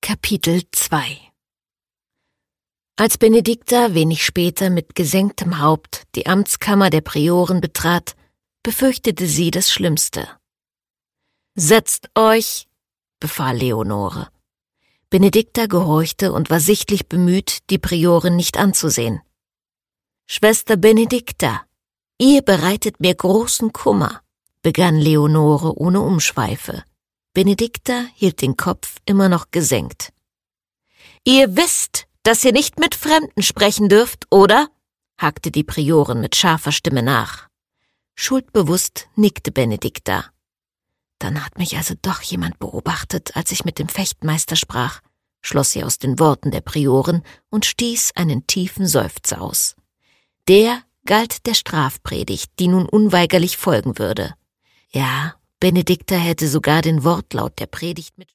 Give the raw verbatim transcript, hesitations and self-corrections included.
Kapitel zwei. Als Benedikta wenig später mit gesenktem Haupt die Amtskammer der Prioren betrat, befürchtete sie das Schlimmste. »Setzt euch«, befahl Leonore. Benedikta gehorchte und war sichtlich bemüht, die Priorin nicht anzusehen. »Schwester Benedikta, ihr bereitet mir großen Kummer«, begann Leonore ohne Umschweife. Benedikta hielt den Kopf immer noch gesenkt. »Ihr wisst, dass ihr nicht mit Fremden sprechen dürft, oder?«, hakte die Priorin mit scharfer Stimme nach. Schuldbewusst nickte Benedikta. »Dann hat mich also doch jemand beobachtet, als ich mit dem Fechtmeister sprach«, schloss sie aus den Worten der Priorin und stieß einen tiefen Seufzer aus. Der galt der Strafpredigt, die nun unweigerlich folgen würde. Ja, Benedikta hätte sogar den Wortlaut der Predigt mit